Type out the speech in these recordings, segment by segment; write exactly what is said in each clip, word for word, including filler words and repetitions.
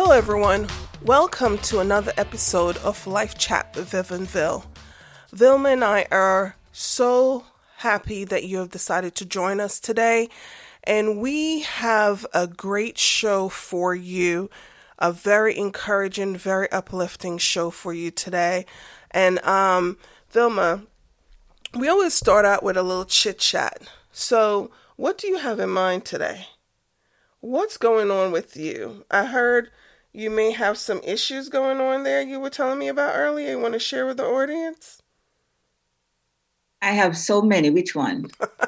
Hello, everyone. Welcome to another episode of Life Chat with Viv and Vil. Vilma and I are so happy that you have decided to join us today, and we have a great show for you, a very encouraging, very uplifting show for you today. And um, Vilma, we always start out with a little chit chat. So, what do you have in mind today? What's going on with you? I heard you may have some issues going on there you were telling me about earlier. You want to share with the audience? I have so many. Which one?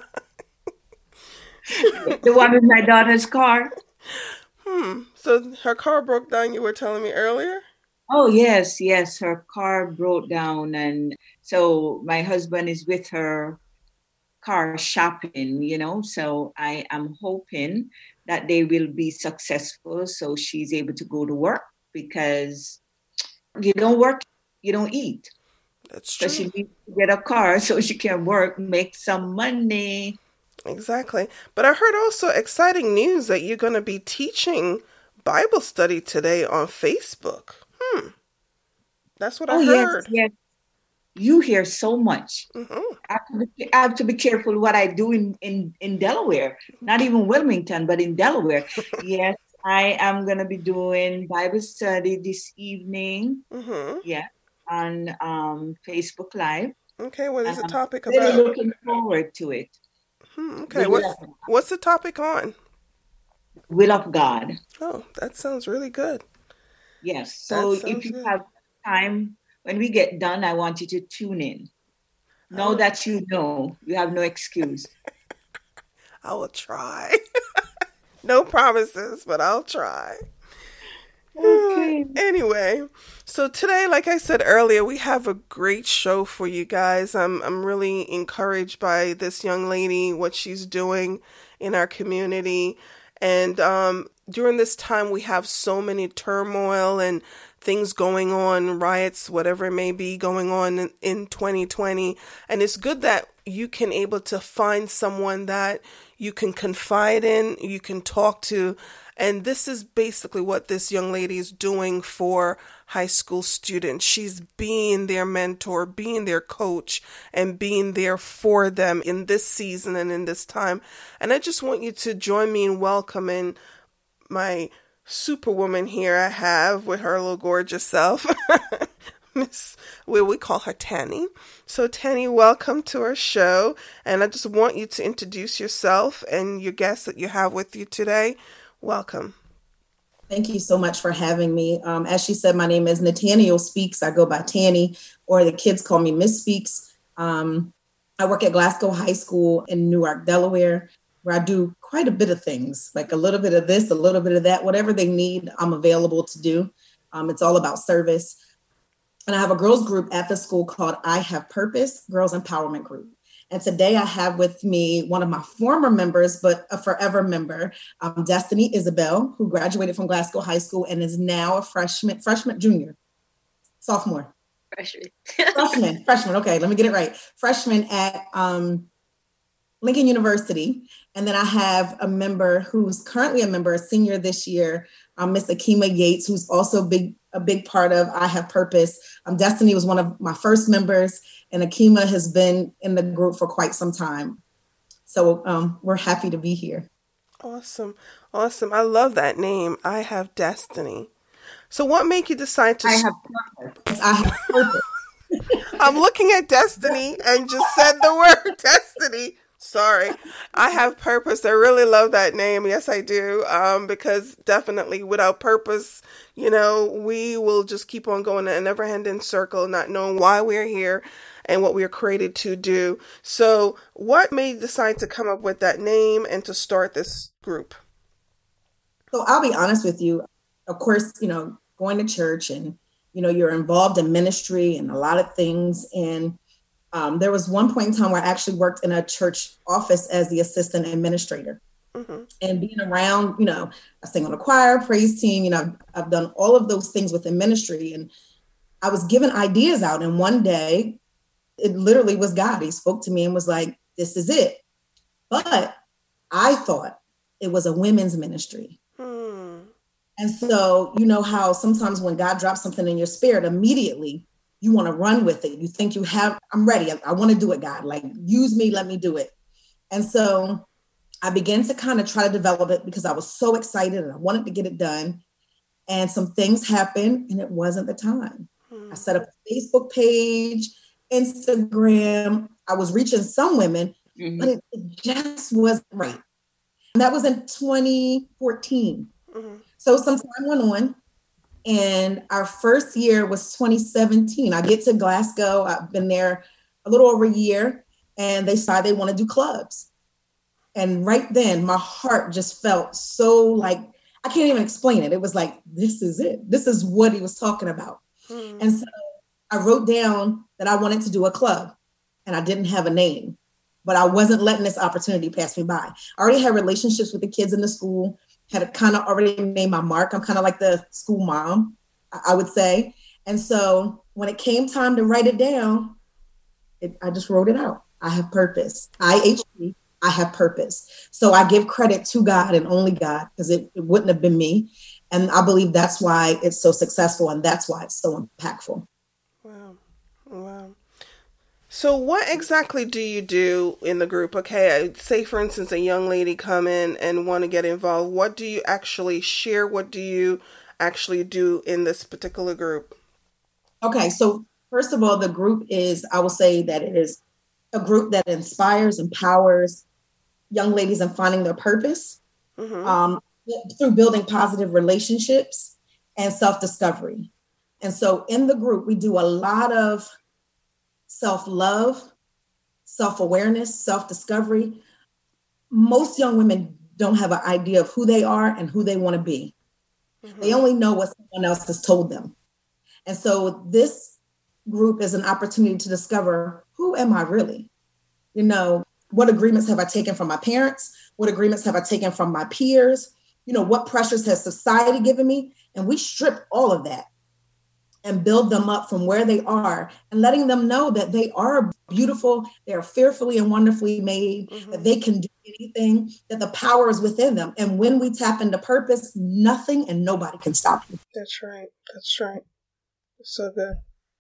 The one with my daughter's car? Hmm. So her car broke down, you were telling me earlier? Oh, yes, yes. Her car broke down. And so my husband is with her car shopping, you know. So I am hoping that they will be successful so she's able to go to work, because you don't work, you don't eat. That's true. So she needs to get a car so she can work, make some money. Exactly. But I heard also exciting news that you're going to be teaching Bible study today on Facebook. Hmm. That's what Oh, I heard. yes, yes. You hear so much. Mm-hmm. I have, to be, I have to be careful what I do in, in, in Delaware, not even Wilmington, but in Delaware. Yes, I am going to be doing Bible study this evening. Mm-hmm. Yeah, on um, Facebook Live. Okay, what is the I'm topic really about? looking forward to it. Hmm, okay, what's, what's the topic on? Will of God. Oh, that sounds really good. Yes, so if you good. have time, when we get done, I want you to tune in. Know oh. that you know. You have no excuse. I will try. No promises, but I'll try. Okay. Uh, anyway, so today, like I said earlier, we have a great show for you guys. I'm I'm really encouraged by this young lady, what she's doing in our community. And um, during this time, we have so many turmoil and things going on, riots, whatever it may be going on in, in twenty twenty. And it's good that you can able to find someone that you can confide in, you can talk to. And this is basically what this young lady is doing for high school students. She's being their mentor, being their coach, and being there for them in this season and in this time. And I just want you to join me in welcoming my superwoman here I have with her little gorgeous self. Miss, well, we call her Tanny. So Tanny, welcome to our show. And I just want you to introduce yourself and your guests that you have with you today. Welcome. Thank you so much for having me. Um, as she said, my name is Nathaniel Speaks. I go by Tanny, or the kids call me Miss Speaks. Um, I work at Glasgow High School in Newark, Delaware, where I do quite a bit of things, like a little bit of this, a little bit of that, whatever they need, I'm available to do. Um, it's all about service. And I have a girls group at the school called I Have Purpose, Girls Empowerment Group. And today I have with me one of my former members, but a forever member, um, Destiny Isabel, who graduated from Glasgow High School and is now a freshman, freshman, junior, sophomore. Freshman. freshman, freshman. Okay, let me get it right. Freshman at um, Lincoln University. And then I have a member who's currently a member, a senior this year, um, Miss Akima Yates, who's also big, a big part of I Have Purpose. Um, Destiny was one of my first members, and Akima has been in the group for quite some time. So um, we're happy to be here. Awesome. Awesome. I love that name. I Have Destiny. So what made you decide to... I have purpose. I have purpose. I'm looking at Destiny and just said the word Destiny. Sorry. I Have Purpose. I really love that name. Yes, I do. Um, because definitely without purpose, you know, we will just keep on going in a never-ending circle, not knowing why we're here and what we are created to do. So what made you decide to come up with that name and to start this group? So I'll be honest with you. Of course, you know, going to church and, you know, you're involved in ministry and a lot of things. And Um, there was one point in time where I actually worked in a church office as the assistant administrator. Mm-hmm. And being around, you know, I sing on a choir, praise team, you know, I've, I've done all of those things within ministry. And I was given ideas out. And one day, it literally was God. He spoke to me and was like, this is it. But I thought it was a women's ministry. Hmm. And so, you know how sometimes when God drops something in your spirit, immediately you want to run with it. You think you have, I'm ready. I, I want to do it, God. Like, use me, let me do it. And so I began to kind of try to develop it because I was so excited and I wanted to get it done. And some things happened and it wasn't the time. Hmm. I set up a Facebook page, Instagram. I was reaching some women, mm-hmm. but it, it just wasn't right. And that was in twenty fourteen. Mm-hmm. So some time went on, and our first year was twenty seventeen. I get to Glasgow. I've been there a little over a year, and they decided they want to do clubs. And right then, my heart just felt so like, I can't even explain it. It was like, this is it. This is what he was talking about. Mm-hmm. And so I wrote down that I wanted to do a club, and I didn't have a name, but I wasn't letting this opportunity pass me by. I already had relationships with the kids in the school, had kind of already made my mark. I'm kind of like the school mom, I would say. And so when it came time to write it down, it, I just wrote it out. I have purpose. I H P, I have purpose. So I give credit to God and only God, because it, it wouldn't have been me. And I believe that's why it's so successful, and that's why it's so impactful. Wow. Wow. So what exactly do you do in the group? Okay, say for instance, a young lady come in and want to get involved. What do you actually share? What do you actually do in this particular group? Okay, so first of all, the group is, I will say that it is a group that inspires, empowers young ladies in finding their purpose, mm-hmm. um, through building positive relationships and self-discovery. And so in the group, we do a lot of self-love, self-awareness, self-discovery. Most young women don't have an idea of who they are and who they want to be. Mm-hmm. They only know what someone else has told them. And so this group is an opportunity to discover, who am I really? You know, what agreements have I taken from my parents? What agreements have I taken from my peers? You know, what pressures has society given me? And we strip all of that and build them up from where they are, and letting them know that they are beautiful, they are fearfully and wonderfully made, mm-hmm. that they can do anything, that the power is within them. And when we tap into purpose, nothing and nobody can stop you. That's right. That's right. So good.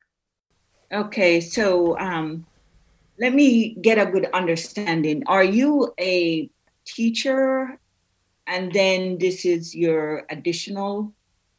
Okay, so um, let me get a good understanding. Are you a teacher, and then this is your additional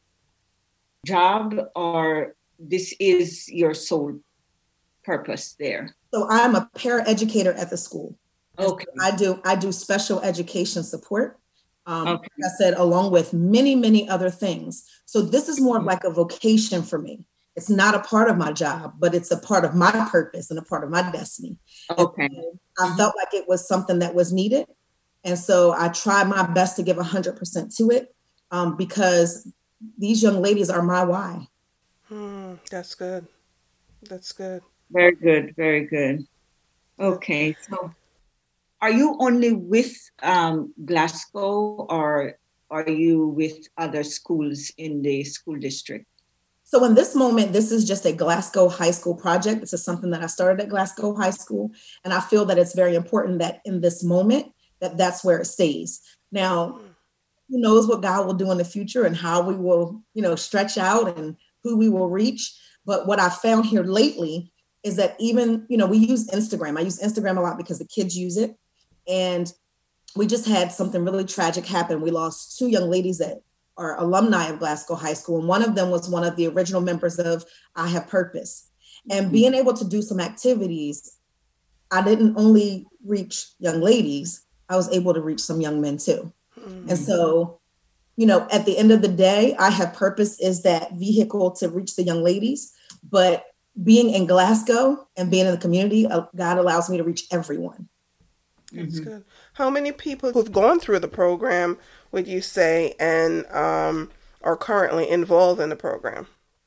job, or this is your sole purpose there? So I'm a paraeducator at the school. Okay. So I do I do special education support. Um, okay. Like I said, along with many, many other things. So this is more like a vocation for me. It's not a part of my job, but it's a part of my purpose and a part of my destiny. Okay. I mm-hmm. felt like it was something that was needed. And so I try my best to give one hundred percent to it, um, because these young ladies are my why. Hmm, that's good. That's good. Very good. Very good. Okay. So are you only with um, Glasgow, or are you with other schools in the school district? So in this moment, this is just a Glasgow High School project. This is something that I started at Glasgow High School. And I feel that it's very important that in this moment, that that's where it stays. Now, who knows what God will do in the future and how we will, you know, stretch out and who we will reach. But what I found here lately is that even, you know, we use Instagram. I use Instagram a lot because the kids use it. And we just had something really tragic happen. We lost two young ladies that are alumni of Glasgow High School. And one of them was one of the original members of I Have Purpose. And being able to do some activities, I didn't only reach young ladies, I was able to reach some young men too. Mm-hmm. And so, you know, at the end of the day, I Have Purpose is that vehicle to reach the young ladies. But being in Glasgow and being in the community, uh, God allows me to reach everyone. That's mm-hmm. good. How many people who've gone through the program would you say and um, are currently involved in the program?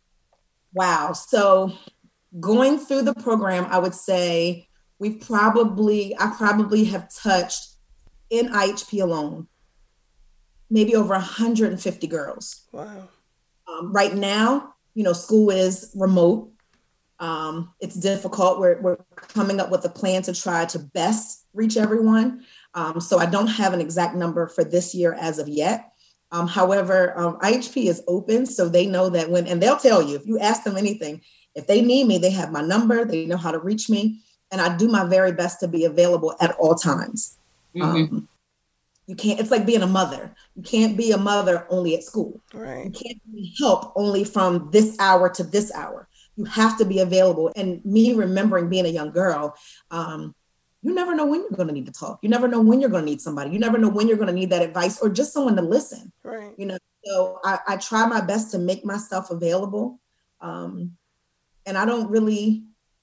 Wow. So going through the program, I would say we've probably, I probably have touched in I H P alone, maybe over one hundred fifty girls. Wow. Um, right now, you know, school is remote. Um, it's difficult. We're, we're coming up with a plan to try to best reach everyone. Um, so I don't have an exact number for this year as of yet, Um, however, um, I H P is open, so they know that when, and they'll tell you, if you ask them anything, if they need me, they have my number, they know how to reach me, and I do my very best to be available at all times. Mm-hmm. Um, you can't, it's like being a mother. You can't be a mother only at school. Right. You can't be help only from this hour to this hour. You have to be available. And me remembering being a young girl, um, you never know when you're going to need to talk. You never know when you're going to need somebody. You never know when you're going to need that advice or just someone to listen. Right. You know, so I, I try my best to make myself available. Um, and I don't really,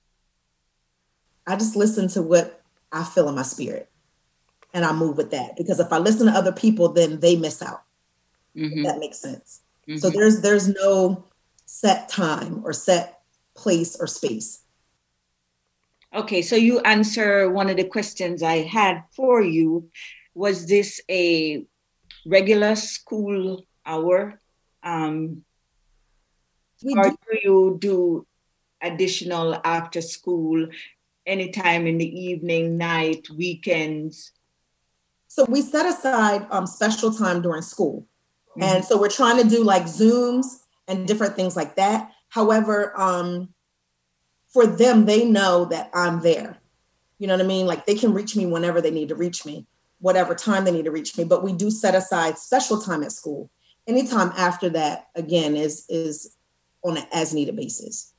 I just listen to what I feel in my spirit and I move with that. Because if I listen to other people, then they miss out. Mm-hmm. If that makes sense. Mm-hmm. So there's there's no set time or set place or space. Okay, so you answer one of the questions I had for you. Was this a regular school hour? Um, or do. do you do additional after school anytime in the evening, night, weekends? So we set aside um, special time during school. Mm-hmm. And so we're trying to do like Zooms and different things like that. However, um, for them, they know that I'm there. You know what I mean? Like they can reach me whenever they need to reach me, whatever time they need to reach me. But we do set aside special time at school. Anytime after that, again, is is on an as needed basis.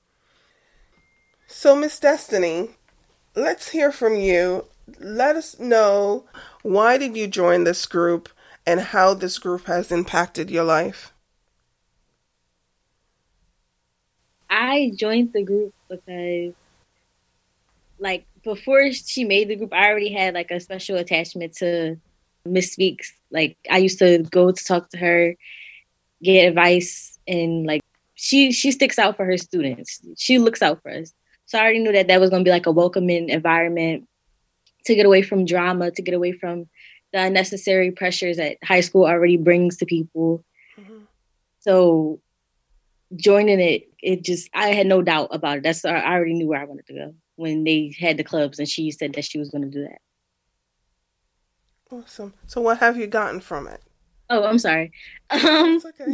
So, Miss Destiny, let's hear from you. Let us know, why did you join this group and how this group has impacted your life? I joined the group because, like, before she made the group, I already had, like, a special attachment to Miss Speaks. Like, I used to go to talk to her, get advice, and, like, she she sticks out for her students. She looks out for us. So I already knew that that was going to be, like, a welcoming environment to get away from drama, to get away from the unnecessary pressures that high school already brings to people. Mm-hmm. So joining it, it just, I had no doubt about it. That's, I already knew where I wanted to go when they had the clubs and she said that she was going to do that. Awesome. So what have you gotten from it? Oh, I'm sorry. Um, That's okay.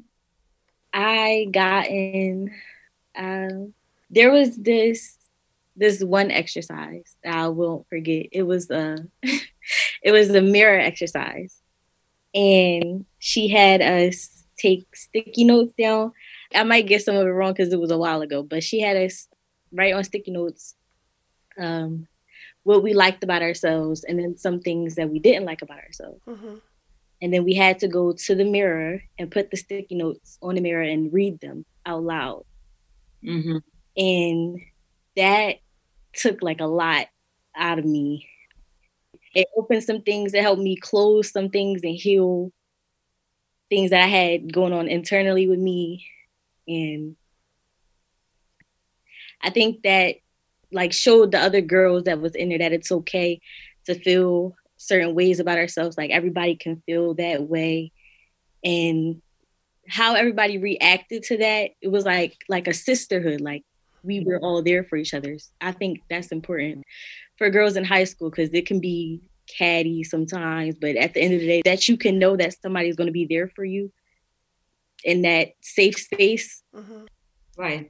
I got in, um, there was this, this one exercise that I won't forget. It was a, it was a mirror exercise. And she had us take sticky notes down. I might get some of it wrong because it was a while ago, but she had us write on sticky notes um, what we liked about ourselves and then some things that we didn't like about ourselves. Mm-hmm. And then we had to go to the mirror and put the sticky notes on the mirror and read them out loud. Mm-hmm. And that took like a lot out of me. It opened some things that helped me close some things and heal things that I had going on internally with me. And I think that like showed the other girls that was in there that it's okay to feel certain ways about ourselves. Like everybody can feel that way. And how everybody reacted to that, it was like like a sisterhood. Like we were all there for each other. I think that's important for girls in high school because it can be catty sometimes, but at the end of the day, that you can know that somebody's going to be there for you in that safe space. Mm-hmm. Right.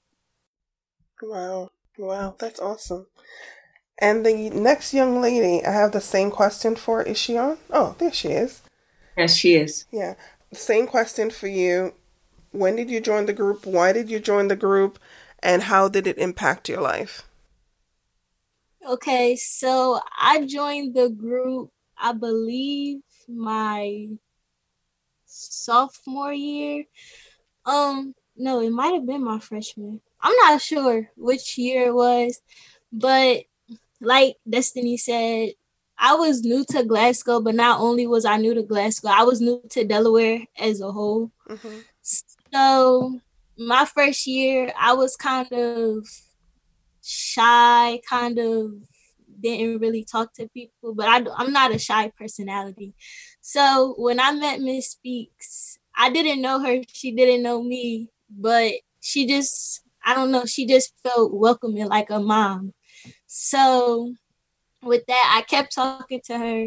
Wow. Wow. That's awesome. And the next young lady, I have the same question for. Is she on? Oh, there she is. Yes, she is. Yeah. Same question for you. When did you join the group? Why did you join the group? And how did it impact your life? Okay, so I joined the group, I believe, my sophomore year. Um, no, it might have been my freshman. I'm not sure which year it was, but like Destiny said, I was new to Glasgow, but not only was I new to Glasgow, I was new to Delaware as a whole. Mm-hmm. So my first year, I was kind of shy, kind of didn't really talk to people, but I, I'm not a shy personality. So when I met Miss Speaks, I didn't know her. She didn't know me, but she just, I don't know, she just felt welcoming like a mom. So with that, I kept talking to her.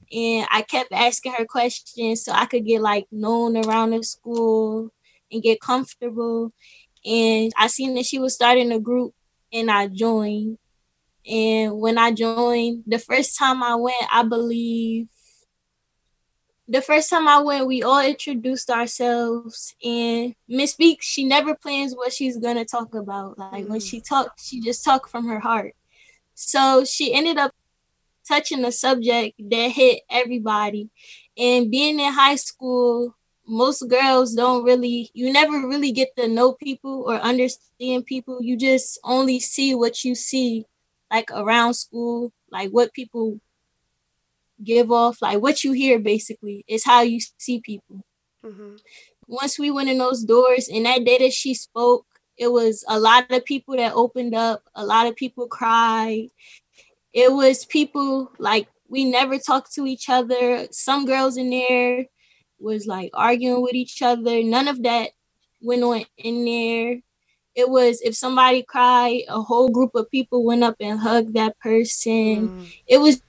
And I kept asking her questions so I could get like known around the school and get comfortable. And I seen that she was starting a group and I joined. And when I joined, the first time I went, I believe, the first time I went, we all introduced ourselves. And Miss Beeks, she never plans what she's going to talk about. Like mm. when she talks, she just talks from her heart. So she ended up touching a subject that hit everybody. And being in high school, most girls don't really, you never really get to know people or understand people. You just only see what you see, like around school, like what people give off, like what you hear basically is how you see people. Mm-hmm. Once we went in those doors and that day that she spoke, it was a lot of people that opened up, a lot of people cried. It was people like we never talked to each other. Some girls in there was like arguing with each other. None of that went on in there. It was if somebody cried, a whole group of people went up and hugged that person. Mm. It was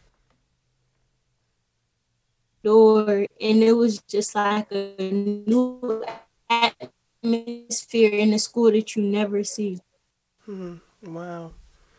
door and it was just like a new atmosphere in the school that you never see. Hmm. Wow.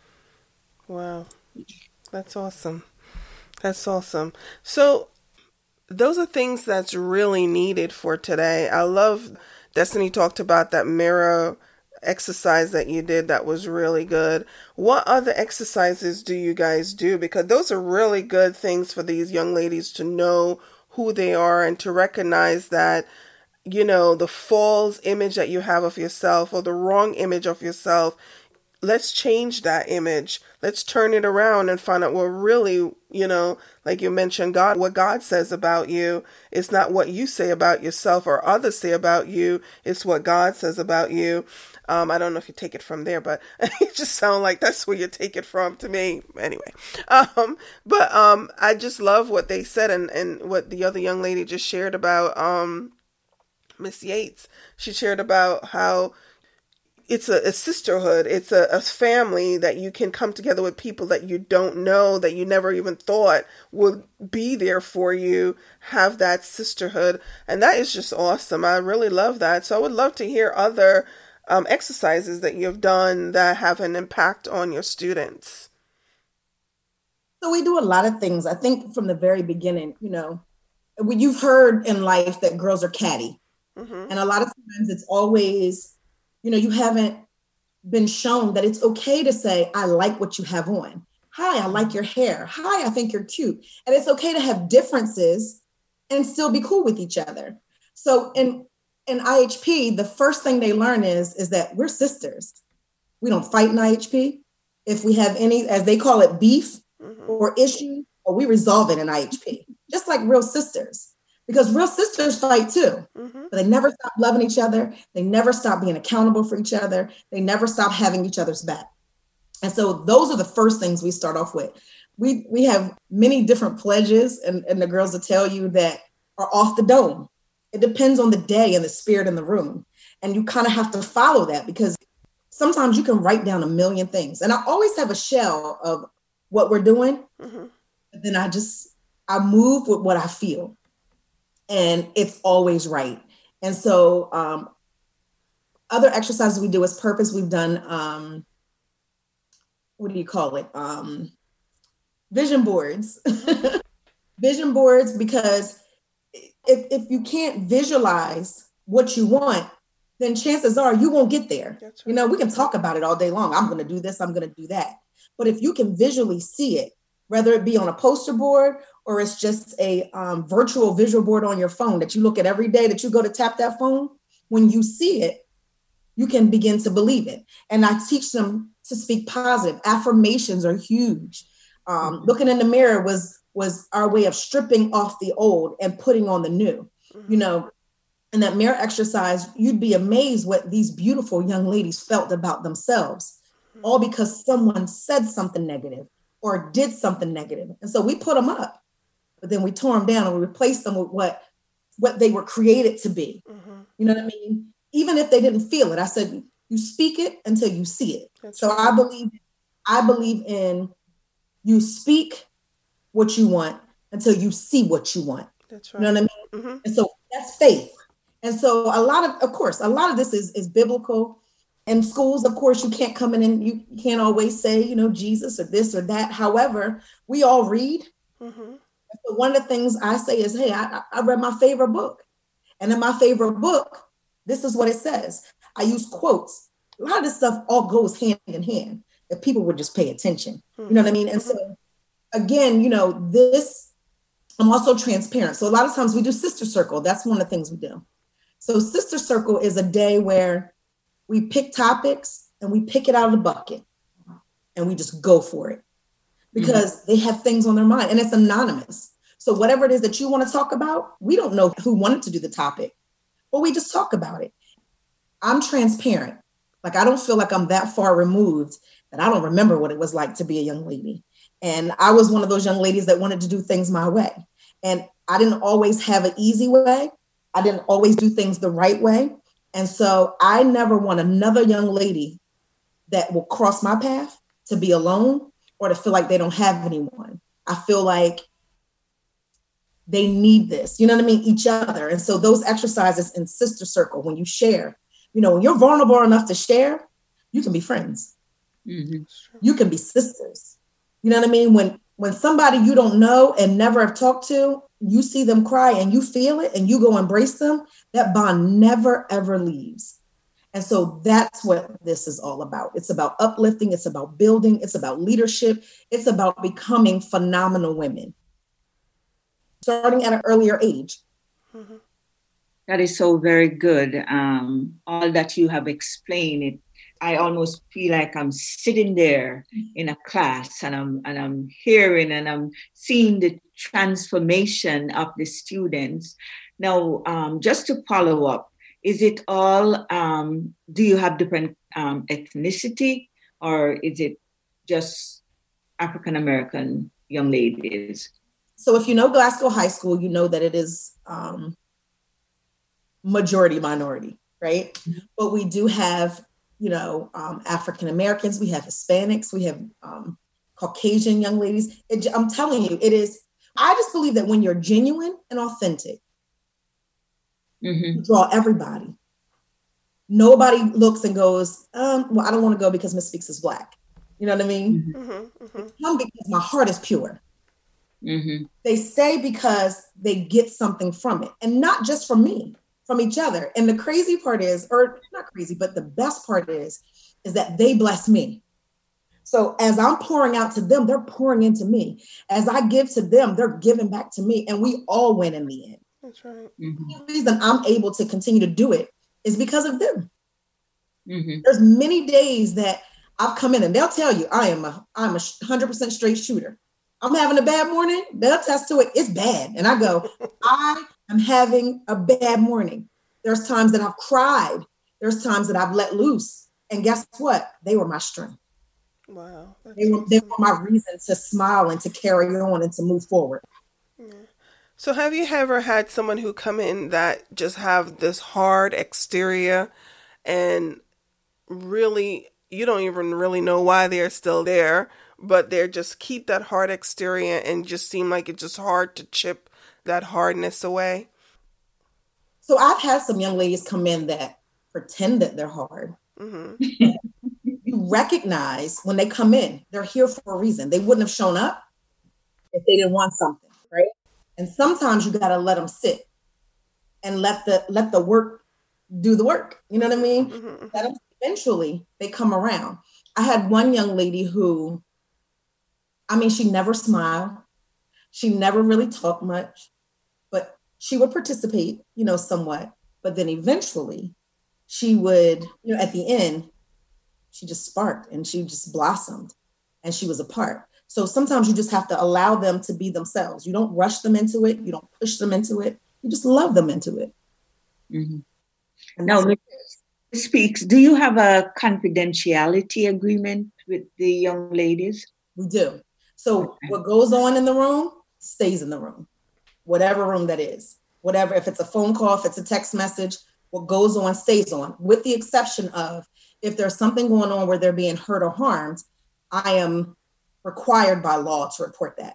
Wow. That's awesome. That's awesome. So those are things that's really needed for today. I love Destiny talked about that mirror exercise that you did. That was really good. What other exercises do you guys do? Because those are really good things for these young ladies to know who they are and to recognize that, you know, the false image that you have of yourself or the wrong image of yourself. Let's change that image. Let's turn it around and find out what really, you know, like you mentioned, God, what God says about you. It's not what you say about yourself or others say about you. It's what God says about you. Um, I don't know if you take it from there, but it just sounds like that's where you take it from to me. Anyway, um, but um, I just love what they said and, and what the other young lady just shared about um, Miss Yates. She shared about how it's a, a sisterhood. It's a, a family that you can come together with people that you don't know, that you never even thought would be there for you, have that sisterhood. And that is just awesome. I really love that. So I would love to hear other um, exercises that you've done that have an impact on your students. So we do a lot of things. I think from the very beginning, you know, you've heard in life that girls are catty. Mm-hmm. And a lot of times it's always, you know, you haven't been shown that it's okay to say, I like what you have on. Hi, I like your hair. Hi, I think you're cute. And it's okay to have differences and still be cool with each other. So in, in I H P, the first thing they learn is, is that we're sisters. We don't fight in I H P. If we have any, as they call it, beef mm-hmm. or issue, or we resolve it in I H P, just like real sisters. Because real sisters fight too, mm-hmm. but they never stop loving each other. They never stop being accountable for each other. They never stop having each other's back. And so those are the first things we start off with. We we have many different pledges, and, and the girls will tell you that are off the dome. It depends on the day and the spirit in the room. And you kind of have to follow that because sometimes you can write down a million things. And I always have a shell of what we're doing. Mm-hmm. But then I just, I move with what I feel. And it's always right. And so um, other exercises we do as purpose, we've done, um, what do you call it? Um, vision boards. Vision boards, because if, if you can't visualize what you want, then chances are you won't get there. That's right. You know, we can talk about it all day long. I'm going to do this, I'm going to do that. But if you can visually see it, whether it be on a poster board or it's just a um, virtual visual board on your phone that you look at every day that you go to tap that phone, when you see it, you can begin to believe it. And I teach them to speak positive. Affirmations are huge. Um, mm-hmm. Looking in the mirror was, was our way of stripping off the old and putting on the new. Mm-hmm. You know, in that mirror exercise, you'd be amazed what these beautiful young ladies felt about themselves, mm-hmm. all because someone said something negative or did something negative. And so we put them up, but then we tore them down and we replaced them with what, what they were created to be. Mm-hmm. You know what I mean? Even if they didn't feel it, I said, you speak it until you see it. That's so right. I believe, I believe in you speak what you want until you see what you want. That's right. You know what I mean? Mm-hmm. And so that's faith. And so a lot of, of course, a lot of this is, is biblical. In schools, of course, you can't come in and you can't always say, you know, Jesus or this or that. However, we all read. Mm-hmm. So one of the things I say is, hey, I, I read my favorite book. And in my favorite book, this is what it says. I use quotes. A lot of this stuff all goes hand in hand if people would just pay attention. Mm-hmm. You know what I mean? And so, again, you know, this, I'm also transparent. So a lot of times we do Sister Circle. That's one of the things we do. So Sister Circle is a day where we pick topics and we pick it out of the bucket and we just go for it because mm-hmm. they have things on their mind and it's anonymous. So whatever it is that you want to talk about, we don't know who wanted to do the topic, but we just talk about it. I'm transparent. Like, I don't feel like I'm that far removed that I don't remember what it was like to be a young lady. And I was one of those young ladies that wanted to do things my way. And I didn't always have an easy way. I didn't always do things the right way. And so I never want another young lady that will cross my path to be alone or to feel like they don't have anyone. I feel like they need this, you know what I mean? Each other. And so those exercises in Sister Circle, when you share, you know, when you're vulnerable enough to share, you can be friends. Mm-hmm. You can be sisters. You know what I mean? When when somebody you don't know and never have talked to, you see them cry and you feel it and you go embrace them, that bond never, ever leaves. And so that's what this is all about. It's about uplifting. It's about building. It's about leadership. It's about becoming phenomenal women, starting at an earlier age. Mm-hmm. That is so very good. Um, all that you have explained, it, I almost feel like I'm sitting there in a class and I'm and I'm hearing and I'm seeing the transformation of the students. Now, um, just to follow up, is it all, um, do you have different um, ethnicity or is it just African-American young ladies? So if you know Glasgow High School, you know that it is um, majority minority, right? Mm-hmm. But we do have, you know, um, African-Americans, we have Hispanics, we have um, Caucasian young ladies. It, I'm telling you, it is, I just believe that when you're genuine and authentic, mm-hmm. you draw everybody. Nobody looks and goes, um, well, I don't want to go because Miss Speaks is Black. You know what I mean? Mm-hmm. Mm-hmm. Come because my heart is pure. Mm-hmm. They say because they get something from it, and not just from me, from each other. And the crazy part is, or not crazy, but the best part is, is that they bless me. So as I'm pouring out to them, they're pouring into me. As I give to them, they're giving back to me, and we all win in the end. That's right. Mm-hmm. The reason I'm able to continue to do it is because of them. Mm-hmm. There's many days that I've come in and they'll tell you I am a I'm a one hundred percent straight shooter. I'm having a bad morning. They'll attest to it. It's bad. And I go, I am having a bad morning. There's times that I've cried. There's times that I've let loose. And guess what? They were my strength. Wow. They were, they were my reason to smile and to carry on and to move forward. Yeah. So have you ever had someone who come in that just have this hard exterior and really, you don't even really know why they're still there, but they're just keep that hard exterior and just seem like it's just hard to chip that hardness away? So I've had some young ladies come in that pretend that they're hard. Mm-hmm. You recognize when they come in, they're here for a reason. They wouldn't have shown up if they didn't want something, right? And sometimes you got to let them sit and let the let the work do the work. You know what I mean? Mm-hmm. Let them, eventually, they come around. I had one young lady who, I mean, she never smiled. She never really talked much, but she would participate, you know, somewhat. But then eventually she would, you know, at the end, she just sparked and she just blossomed and she was a part. So sometimes you just have to allow them to be themselves. You don't rush them into it. You don't push them into it. You just love them into it. Mm-hmm. Now, Miz Speaks, do you have a confidentiality agreement with the young ladies? We do. So okay. What goes on in the room stays in the room, whatever room that is, whatever, if it's a phone call, if it's a text message, what goes on stays on, with the exception of if there's something going on where they're being hurt or harmed, I am required by law to report that.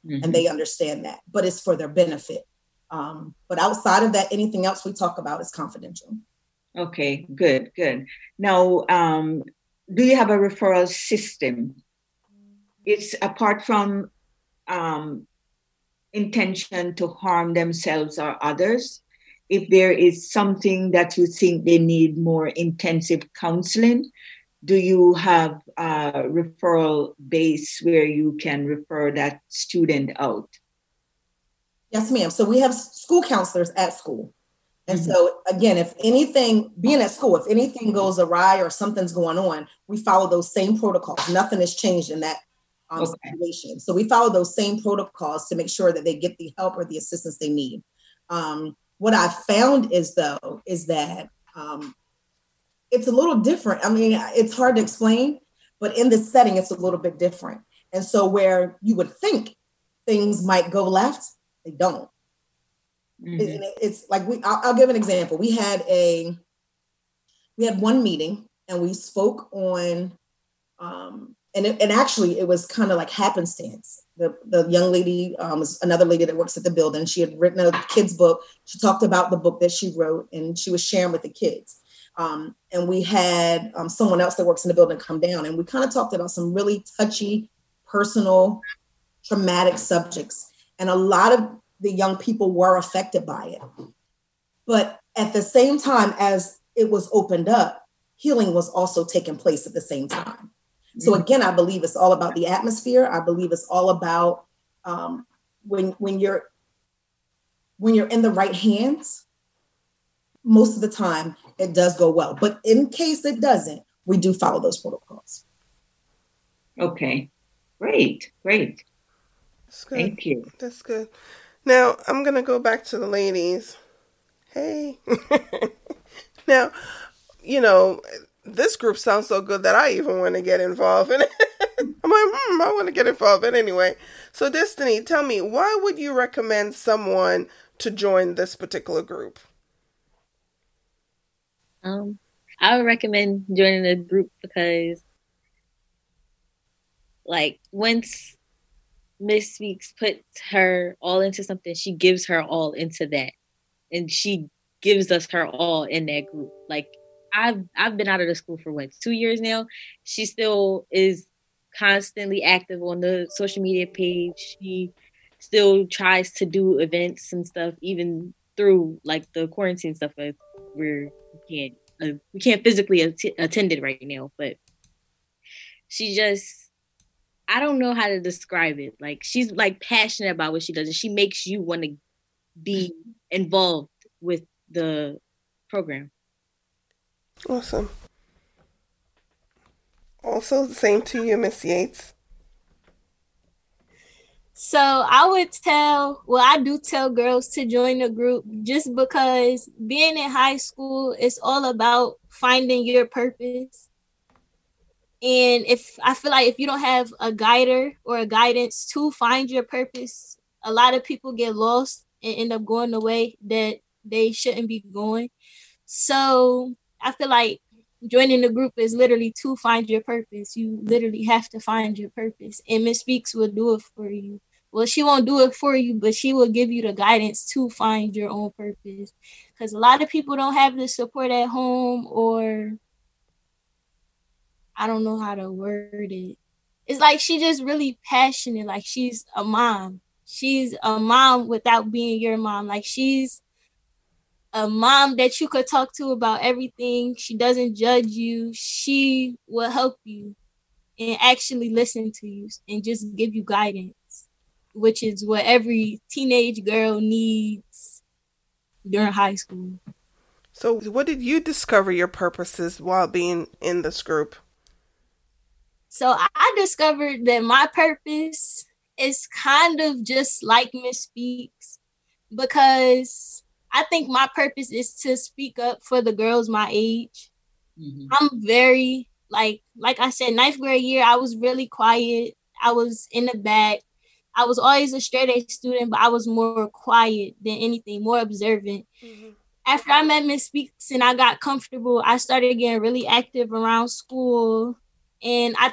mm-hmm. and they understand that, but it's for their benefit. Um, but outside of that, anything else we talk about is confidential. Okay, good, good. Now, um, do you have a referral system? It's apart from um, intention to harm themselves or others. If there is something that you think they need more intensive counseling, do you have a referral base where you can refer that student out? Yes, ma'am. So we have school counselors at school. And mm-hmm. so again, if anything, being at school, if anything goes awry or something's going on, we follow those same protocols. Nothing has changed in that um, okay. situation. So we follow those same protocols to make sure that they get the help or the assistance they need. Um, what I found is though, is that um, it's a little different. I mean, it's hard to explain, but in this setting, it's a little bit different. And so where you would think things might go left, they don't. Mm-hmm. It, it's like we. I'll, I'll give an example. We had a, we had one meeting, and we spoke on, um, and it, and actually it was kind of like happenstance. The the young lady um, was another lady that works at the building. She had written a kid's book. She talked about the book that she wrote, and she was sharing with the kids. Um, and we had um, someone else that works in the building come down, and we kind of talked about some really touchy, personal, traumatic subjects. And a lot of the young people were affected by it. But at the same time as it was opened up, healing was also taking place at the same time. Mm-hmm. So again, I believe it's all about the atmosphere. I believe it's all about um, when when you're when you're in the right hands, most of the time it does go well. But in case it doesn't, we do follow those protocols. Okay, great, great. That's good. Thank you. That's good. Now, I'm going to go back to the ladies. Hey. Now, you know, this group sounds so good that I even want to get involved in it. I'm like, hmm, I want to get involved. But anyway, so Destiny, tell me, why would you recommend someone to join this particular group? Um, I would recommend joining the group because, like, once Miss Speaks puts her all into something, she gives her all into that. And she gives us her all in that group. Like, I've I've been out of the school for what, two years now? She still is constantly active on the social media page. She still tries to do events and stuff, even through like the quarantine stuff where we can't uh, we can't physically att- attend it right now. But she just, I don't know how to describe it. Like, she's like passionate about what she does, and she makes you want to be involved with the program. Awesome. Also, the same to you, Miss Yates. So I would tell, well, I do tell girls to join the group just because being in high school is all about finding your purpose. And if I feel like if you don't have a guider or a guidance to find your purpose, a lot of people get lost and end up going the way that they shouldn't be going. So I feel like joining the group is literally to find your purpose. You literally have to find your purpose. And Miss Speaks will do it for you. Well, she won't do it for you, but she will give you the guidance to find your own purpose. Because a lot of people don't have the support at home, or I don't know how to word it. It's like she just really passionate. Like, she's a mom. She's a mom without being your mom. Like, she's a mom that you could talk to about everything. She doesn't judge you. She will help you and actually listen to you and just give you guidance, which is what every teenage girl needs during high school. So what did you discover your purposes while being in this group? So I discovered that my purpose is kind of just like Miss Speaks, because I think my purpose is to speak up for the girls my age. Mm-hmm. I'm very, like, like I said, ninth grade year, I was really quiet. I was in the back. I was always a straight A student, but I was more quiet than anything, more observant. Mm-hmm. After I met Miss Speaks and I got comfortable, I started getting really active around school. And I think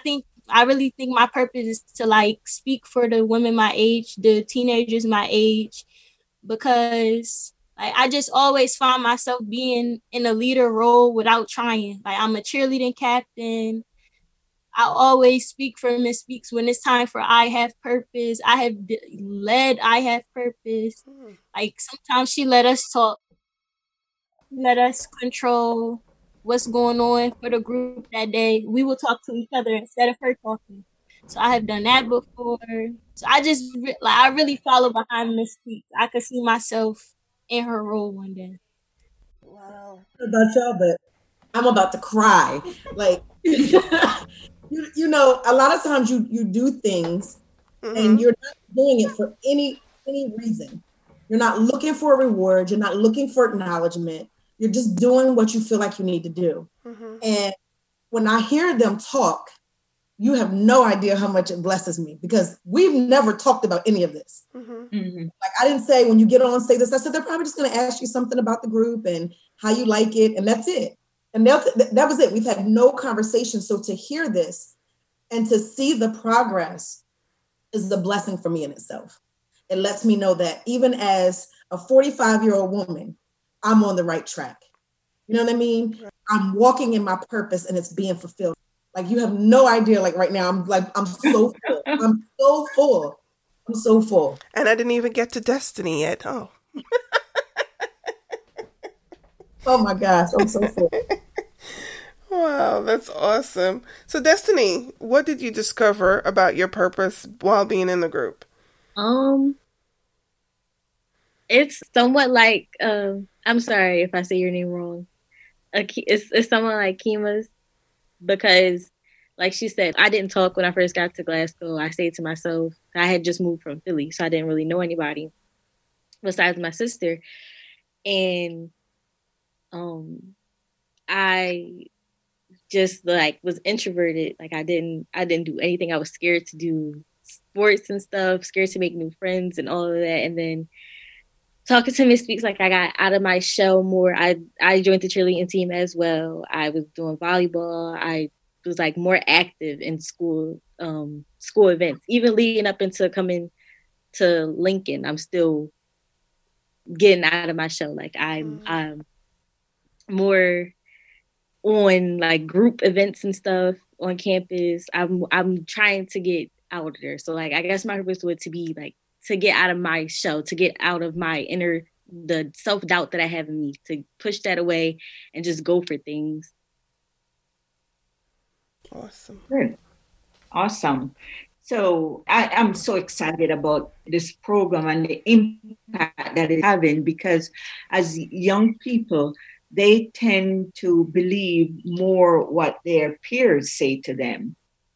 I really think my purpose is to like speak for the women my age, the teenagers my age, because like I just always find myself being in a leader role without trying. Like I'm a cheerleading captain. I always speak for Miss Speaks when it's time for I Have Purpose. I have d- led I Have Purpose. Like sometimes she let us talk, let us control what's going on for the group that day. We will talk to each other instead of her talking. So I have done that before. So I just re- like I really follow behind Miss Speaks. I could see myself in her role one day. Wow. I don't know about y'all, but I'm about to cry. Like you, you know, a lot of times you you do things mm-hmm. and you're not doing it for any any reason. You're not looking for a reward. You're not looking for acknowledgement. You're just doing what you feel like you need to do. Mm-hmm. And when I hear them talk, you have no idea how much it blesses me because we've never talked about any of this. Mm-hmm. Mm-hmm. Like I didn't say when you get on say this, I said they're probably just going to ask you something about the group and how you like it. And that's it. And that, that was it. We've had no conversation. So to hear this and to see the progress is a blessing for me in itself. It lets me know that even as a forty-five-year-old woman, I'm on the right track. You know what I mean? Right. I'm walking in my purpose and it's being fulfilled. Like you have no idea, like right now, I'm like, I'm so full. I'm so full. I'm so full. And I didn't even get to Destiny yet. Oh. Oh my gosh, I'm so full. Wow, that's awesome. So Destiny, what did you discover about your purpose while being in the group? Um, it's somewhat like, uh, I'm sorry if I say your name wrong. It's, it's somewhat like Kima's because, like she said, I didn't talk when I first got to Glasgow. I stayed to myself. I had just moved from Philly, so I didn't really know anybody besides my sister. And um, I just like was introverted. Like I didn't, I didn't do anything. I was scared to do sports and stuff, scared to make new friends and all of that. And then talking to Miss Speaks, like I got out of my shell more. I, I joined the cheerleading team as well. I was doing volleyball. I was like more active in school, um, school events, even leading up into coming to Lincoln. I'm still getting out of my shell. Like I'm, mm. I'm more on like group events and stuff on campus. I'm, I'm trying to get out of there. So like, I guess my purpose would to be like, to get out of my shell, to get out of my inner, the self-doubt that I have in me, to push that away and just go for things. Awesome. Good. Awesome. So I, I'm so excited about this program and the impact that it's having because as young people, they tend to believe more what their peers say to them.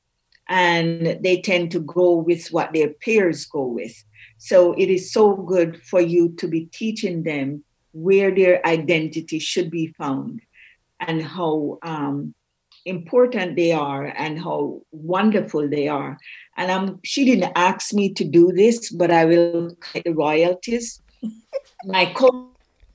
And they tend to go with what their peers go with. So it is so good for you to be teaching them where their identity should be found and how um, important they are and how wonderful they are. And um, she didn't ask me to do this, but I will cut the royalties. My co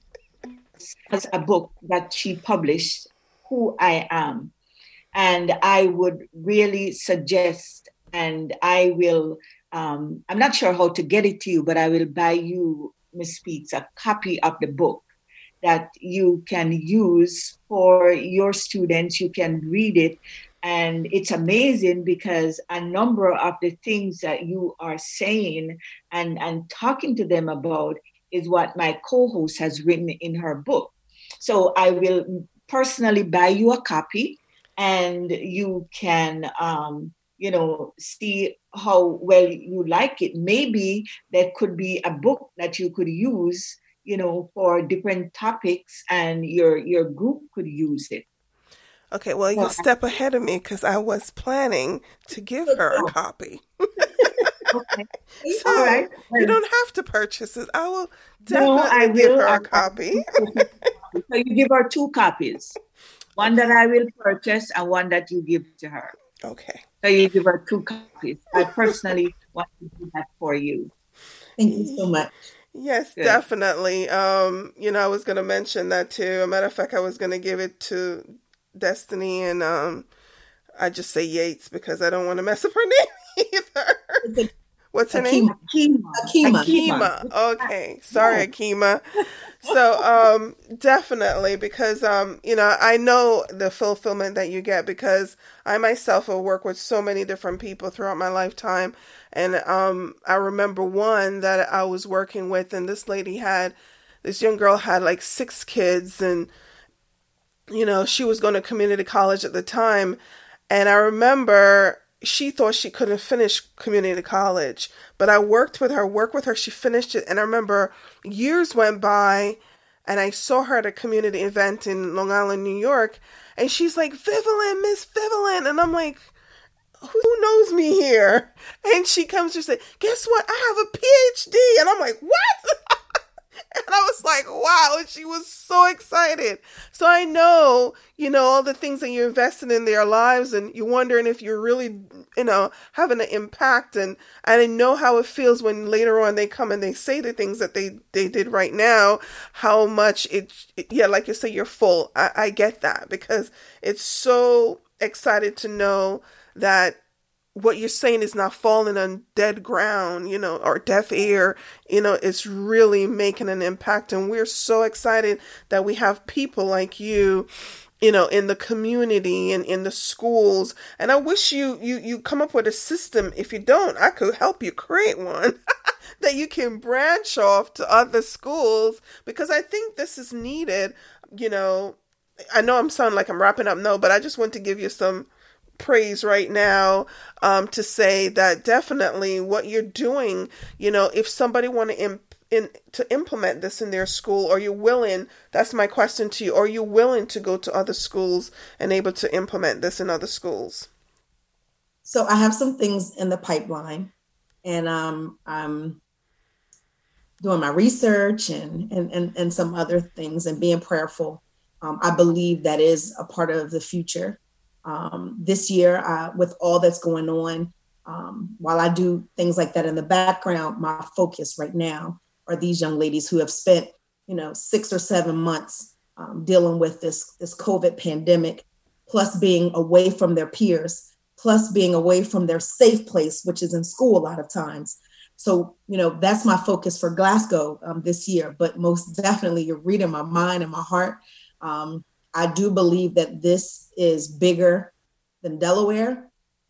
has a book that she published, Who I Am. And I would really suggest, and I will, um, I'm not sure how to get it to you, but I will buy you, Miss Speaks, a copy of the book that you can use for your students. You can read it. And it's amazing because a number of the things that you are saying and, and talking to them about is what my co-host has written in her book. So I will personally buy you a copy. And you can, um, you know, see how well you like it. Maybe there could be a book that you could use, you know, for different topics and your your group could use it. Okay, well, you step ahead of me because I was planning to give her a copy. Okay. So all right. You don't have to purchase it. I will definitely no, I will, give her a copy. So you give her two copies. One that I will purchase and one that you give to her. Okay. So you give her two copies. I personally want to do that for you. Thank you so much. Yes, Good. Definitely. Um, you know, I was going to mention that too. As a matter of fact, I was going to give it to Destiny and um, I just say Yates because I don't want to mess up her name either. What's her name? Akima. Akima. Akima. Okay. Sorry, Akima. So um, definitely, because, um, you know, I know the fulfillment that you get because I myself have worked with so many different people throughout my lifetime. And um, I remember one that I was working with, and this lady had, this young girl had like six kids, and, you know, she was going to community college at the time. And I remember she thought she couldn't finish community college, but I worked with her, worked with her. She finished it. And I remember years went by and I saw her at a community event in Long Island, New York. And she's like, Vivian, Miss Vivian. And I'm like, who knows me here? And she comes to say, guess what? I have a P H D. And I'm like, what? And I was like, wow. And she was so excited. So I know, you know, all the things that you invested in their lives, and you're wondering if you're really, you know, having an impact. And I know how it feels when later on they come and they say the things that they, they did right now, how much it, it yeah, like you say, you're full. I, I get that because it's so excited to know that what you're saying is not falling on dead ground, you know, or deaf ear. You know, it's really making an impact. And we're so excited that we have people like you, you know, in the community and in the schools. And I wish you, you, you come up with a system. If you don't, I could help you create one that you can branch off to other schools, because I think this is needed. You know, I know I'm sounding like I'm wrapping up. No, but I just want to give you some praise right now, um, to say that definitely what you're doing, you know, if somebody want to imp- in, to implement this in their school, are you willing, that's my question to you, are you willing to go to other schools and able to implement this in other schools? So I have some things in the pipeline, and um, I'm doing my research and, and, and, and some other things and being prayerful. Um, I believe that is a part of the future. Um, this year, uh, with all that's going on, um, while I do things like that in the background, my focus right now are these young ladies who have spent, you know, six or seven months um, dealing with this, this COVID pandemic, plus being away from their peers, plus being away from their safe place, which is in school a lot of times. So, you know, that's my focus for Glasgow um, this year. But most definitely, you're reading my mind and my heart. Um, I do believe that this is bigger than Delaware.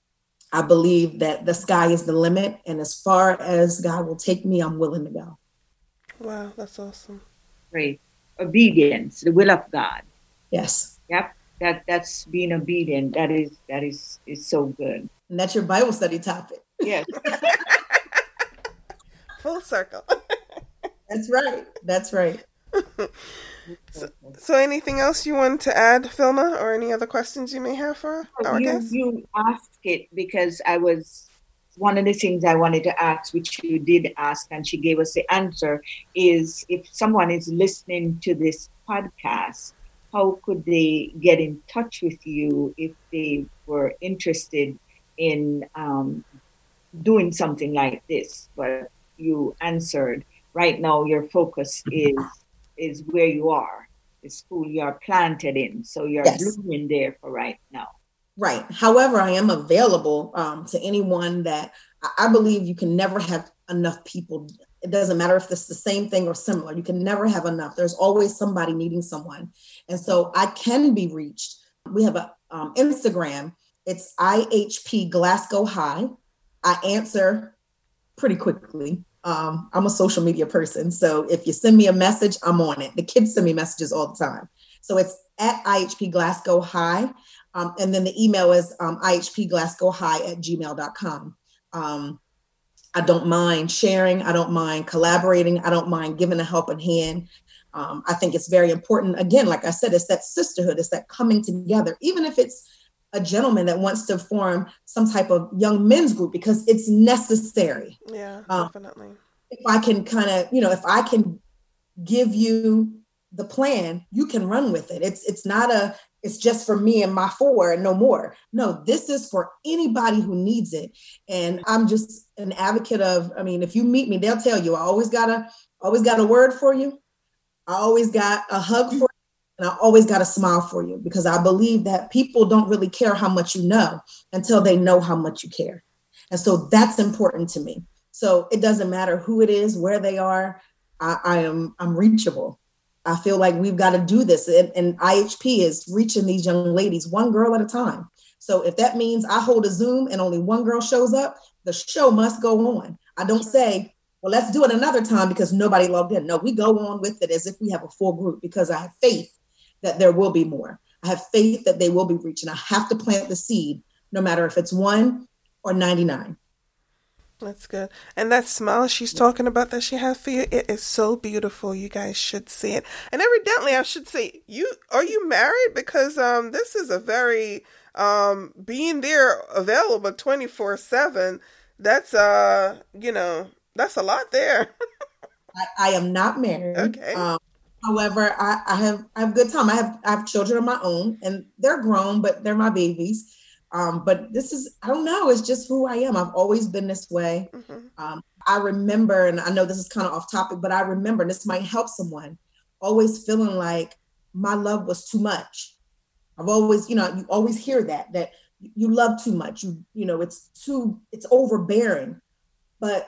I believe that the sky is the limit. And as far as God will take me, I'm willing to go. Wow, that's awesome. Great. Obedience, the will of God. Yes. Yep. That that's being obedient. That is that is is so good. And that's your Bible study topic. Yes. Full circle. That's right. That's right. So, so anything else you want to add, Filma, or any other questions you may have for our you, guests? You asked it because I was, one of the things I wanted to ask, which you did ask, and she gave us the answer, is if someone is listening to this podcast, how could they get in touch with you if they were interested in um, doing something like this? But you answered, right now your focus is is where you are, the school you are planted in. So you're yes. blooming there for right now. Right. However, I am available um, to anyone that I believe you can never have enough people. It doesn't matter if it's the same thing or similar. You can never have enough. There's always somebody needing someone. And so I can be reached. We have a um, Instagram. It's I H P Glasgow High. I answer pretty quickly. Um, I'm a social media person. So if you send me a message, I'm on it. The kids send me messages all the time. So it's at I H P Glasgow High. Um, and then the email is um, I H P Glasgow High at gmail dot com. Um, I don't mind sharing. I don't mind collaborating. I don't mind giving a helping hand. Um, I think it's very important. Again, like I said, it's that sisterhood. It's that coming together, even if it's a gentleman that wants to form some type of young men's group, because it's necessary. Yeah, um, definitely. If I can kind of, you know, if I can give you the plan, you can run with it. It's it's not a, it's just for me and my four and no more. No, this is for anybody who needs it. And I'm just an advocate of, I mean, if you meet me, they'll tell you, I always got a, always got a word for you. I always got a hug for you. And I always got a smile for you because I believe that people don't really care how much you know until they know how much you care. And so that's important to me. So it doesn't matter who it is, where they are, I, I am I'm reachable. I feel like we've got to do this. And, and I H P is reaching these young ladies one girl at a time. So if that means I hold a Zoom and only one girl shows up, the show must go on. I don't say, well, let's do it another time because nobody logged in. No, we go on with it as if we have a full group because I have faith that there will be more. I have faith that they will be reaching. I have to plant the seed, no matter if it's one or ninety-nine. That's good. And that smile she's talking about that she has for you, it is so beautiful. You guys should see it. And evidently, I should say, you are you married? Because um, this is a very, um, being there available twenty-four seven, that's, uh, you know, that's a lot there. I, I am not married. Okay. Um, However, I, I have I have good time. I have I have children of my own, and they're grown, but they're my babies. Um, but this is I don't know. It's just who I am. I've always been this way. Mm-hmm. Um, I remember, and I know this is kind of off topic, but I remember, and this might help someone, always feeling like my love was too much. I've always, you know, you always hear that that you love too much. You you know, it's too it's overbearing. But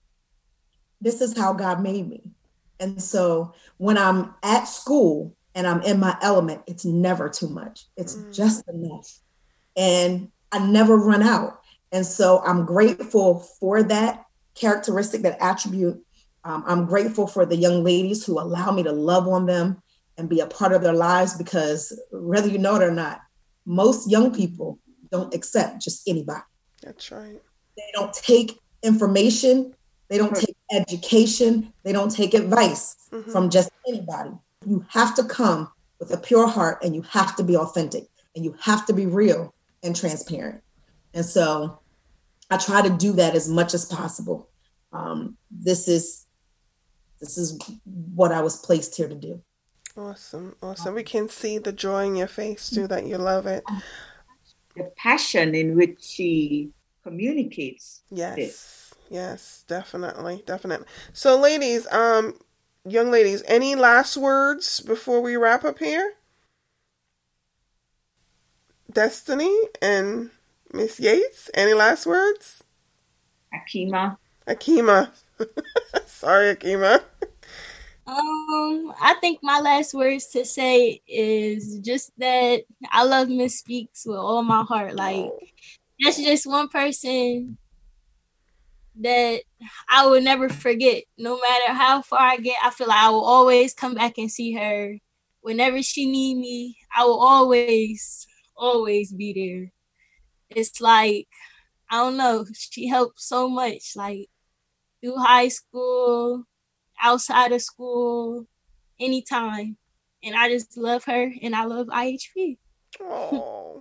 this is how God made me. And so when I'm at school and I'm in my element, it's never too much. It's mm. just enough. And I never run out. And so I'm grateful for that characteristic, that attribute. Um, I'm grateful for the young ladies who allow me to love on them and be a part of their lives, because whether you know it or not, most young people don't accept just anybody. That's right. They don't take information. They don't take education. They don't take advice mm-hmm. from just anybody. You have to come with a pure heart, and you have to be authentic, and you have to be real and transparent. And so I try to do that as much as possible. Um, this is this is what I was placed here to do. Awesome. Awesome. We can see the joy in your face too, that you love it. The passion in which she communicates. Yes. It. Yes, definitely, definitely. So, ladies, um, young ladies, any last words before we wrap up here? Destiny and Miss Yates, any last words? Akima. Akima. Sorry, Akima. Um, I think my last words to say is just that I love Miss Speaks with all my heart. Like, that's just one person that I will never forget. No matter how far I get, I feel like I will always come back and see her. Whenever she need me, I will always, always be there. It's like, I don't know, she helped so much, like through high school, outside of school, anytime. And I just love her, and I love I H P. Oh,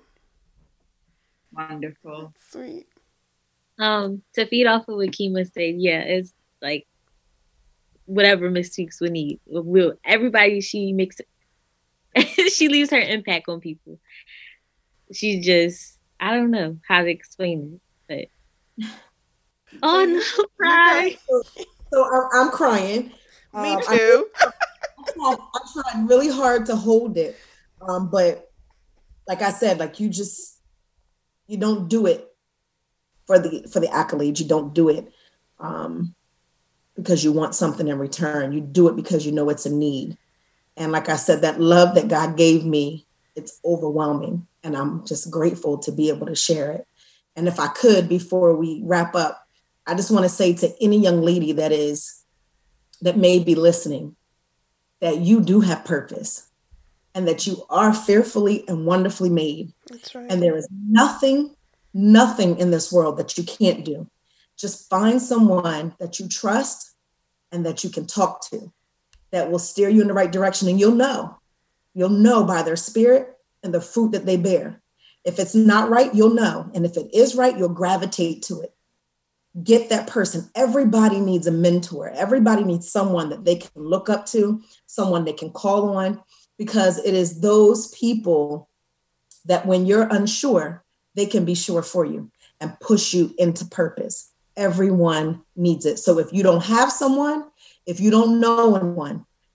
wonderful. That's sweet. Um, to feed off of what Kima said, yeah, it's like whatever Miss Speaks would need. Will everybody she makes she leaves her impact on people. She just I don't know how to explain it, but oh no, cry. So, so I'm, I'm crying. Me um, too. I, I, tried, I tried really hard to hold it, um, but like I said, like you just you don't do it for the for the accolades. You don't do it um, because you want something in return. You do it because you know it's a need. And like I said, that love that God gave me, it's overwhelming. And I'm just grateful to be able to share it. And if I could, before we wrap up, I just want to say to any young lady that is, that may be listening, that you do have purpose and that you are fearfully and wonderfully made. That's right. And there is nothing, nothing in this world that you can't do. Just find someone that you trust and that you can talk to, that will steer you in the right direction. And you'll know, you'll know by their spirit and the fruit that they bear. If it's not right, you'll know. And if it is right, you'll gravitate to it. Get that person. Everybody needs a mentor. Everybody needs someone that they can look up to, someone they can call on, because it is those people that when you're unsure, they can be sure for you and push you into purpose. Everyone needs it. So if you don't have someone, if you don't know anyone,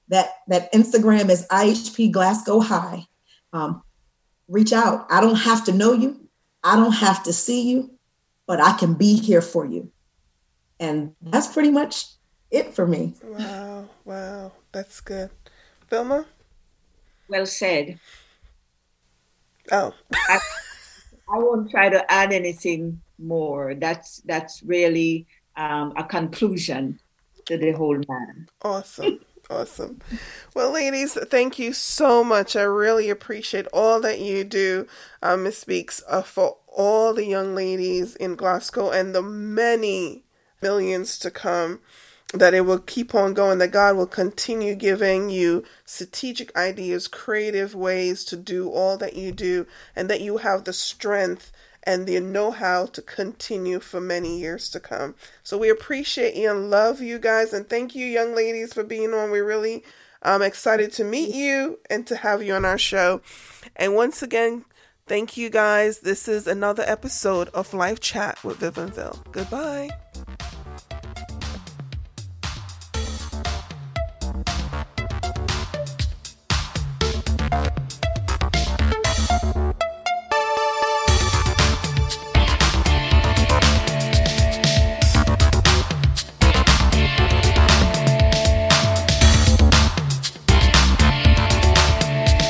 That that Instagram is I H P Glasgow High. Um, reach out. I don't have to know you. I don't have to see you, but I can be here for you. And that's pretty much it for me. Wow. Wow. That's good. Vilma? Well said. Oh. I, I won't try to add anything more. That's that's really um, a conclusion to the whole matter. Awesome. Awesome. Well, ladies, thank you so much. I really appreciate all that you do, uh, Miss Speaks, uh, for all the young ladies in Glasgow and the many millions to come, that it will keep on going, that God will continue giving you strategic ideas, creative ways to do all that you do, and that you have the strength and the know-how to continue for many years to come. So we appreciate you and love you guys, and thank you, young ladies, for being on. We're really um, excited to meet you and to have you on our show. And once again, thank you guys. This is another episode of Life Chat with Viv and Vil. Goodbye.